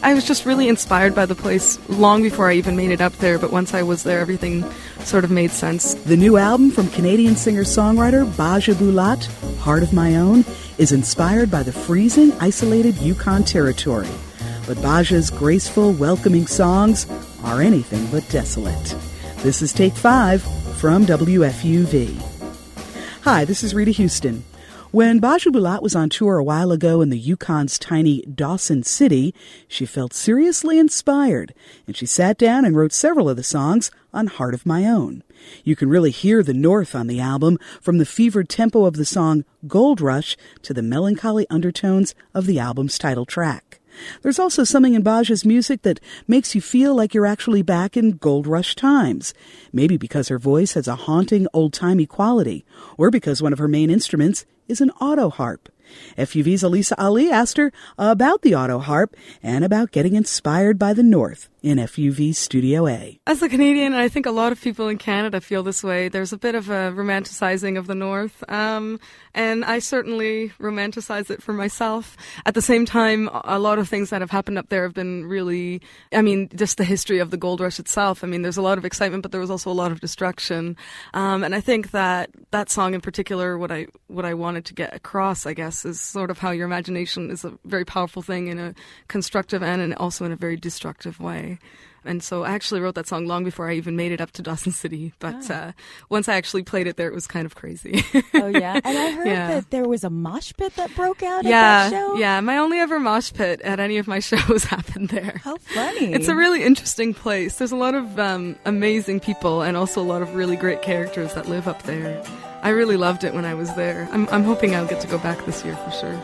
I was just really inspired by the place long before I even made it up there, but once I was there, everything sort of made sense. The new album from Canadian singer-songwriter Baja Bulat, Heart of My Own, is inspired by the freezing, isolated Yukon Territory. But Baja's graceful, welcoming songs are anything but desolate. This is Take 5 from WFUV. Hi, this is Rita Houston. When Baja Bulat was on tour a while ago in the Yukon's tiny Dawson City, she felt seriously inspired, and she sat down and wrote several of the songs on Heart of My Own. You can really hear the North on the album, from the fevered tempo of the song Gold Rush to the melancholy undertones of the album's title track. There's also something in Baja's music that makes you feel like you're actually back in Gold Rush times. Maybe because her voice has a haunting, old-timey quality, or because one of her main instruments is an auto harp. FUV's Elisa Ali asked her about the auto harp and about getting inspired by the North in FUV Studio A. As a Canadian, I think a lot of people in Canada feel this way. There's a bit of a romanticizing of the North, and I certainly romanticize it for myself. At the same time, a lot of things that have happened up there have been really, just the history of the gold rush itself. There's a lot of excitement, but there was also a lot of destruction. And I think that song in particular, what I wanted to get across, I guess, is sort of how your imagination is a very powerful thing in a constructive and also in a very destructive way. And so I actually wrote that song long before I even made it up to Dawson City. But once I actually played it there, it was kind of crazy. Oh, yeah? And I heard that there was a mosh pit that broke out at that show? Yeah, my only ever mosh pit at any of my shows happened there. How funny. It's a really interesting place. There's a lot of amazing people and also a lot of really great characters that live up there. I really loved it when I was there. I'm hoping I'll get to go back this year for sure.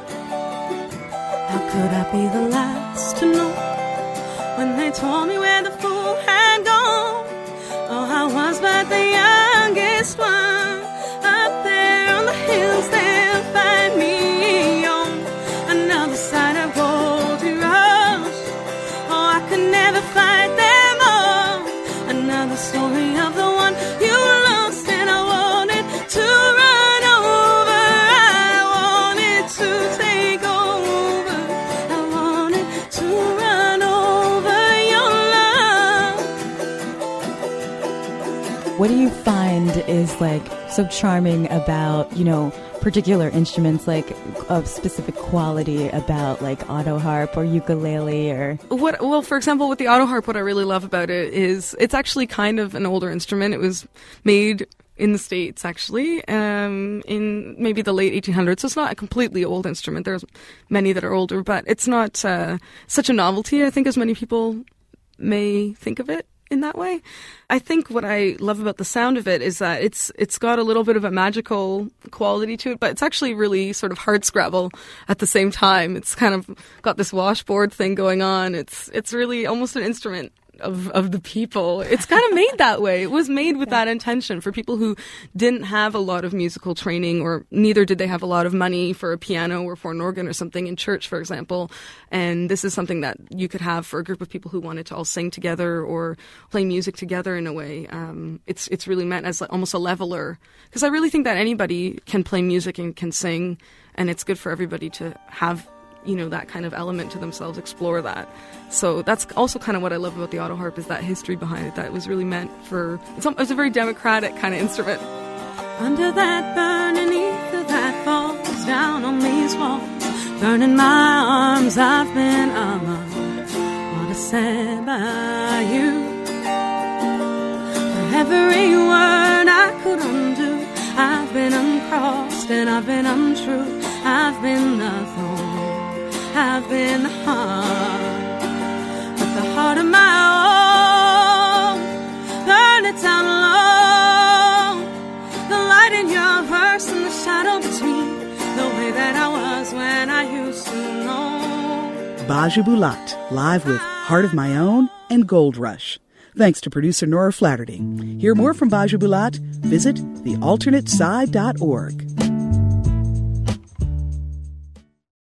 How could I be the last to know when they told me where the fool had gone? Oh, I was but the youngest one. Up there on the hills they'll find me on another side of Goldie Rush. Oh, I could never fight them all. Another story of the one you lost, and I wanted to run over. I wanted to take over. I wanted to run over your love. What do you find is so charming about, particular instruments, of specific quality about auto harp or ukulele or... Well, for example, with the auto harp, what I really love about it is it's actually kind of an older instrument. It was made in the States, actually, in maybe the late 1800s. So it's not a completely old instrument. There's many that are older, but it's not such a novelty, I think, as many people may think of it in that way. I think what I love about the sound of it is that it's got a little bit of a magical quality to it, but it's actually really sort of hardscrabble at the same time. It's kind of got this washboard thing going on. It's really almost an instrument of the people. It's kind of made that way. It was made with that intention for people who didn't have a lot of musical training, or neither did they have a lot of money for a piano or for an organ or something in church, for example. And this is something that you could have for a group of people who wanted to all sing together or play music together in a way. It's really meant as almost a leveler, because I really think that anybody can play music and can sing, and it's good for everybody to have that kind of element to themselves, explore that. So that's also kind of what I love about the auto harp, is that history behind it, that it was really meant for, it's a very democratic kind of instrument. Under that burning ether that falls down on these walls, burning my arms, I've been alone. What is said by you? For every word I could undo, I've been uncrossed and I've been untrue. I've been the thorn, I've been the heart, but the heart of my own, burn it down low. The light in your verse and the shadow between, the way that I was when I used to know. Baja Bulat, live with Heart of My Own and Gold Rush. Thanks to producer Nora Flaherty. Hear more from Baja Bulat? Visit thealternateside.org.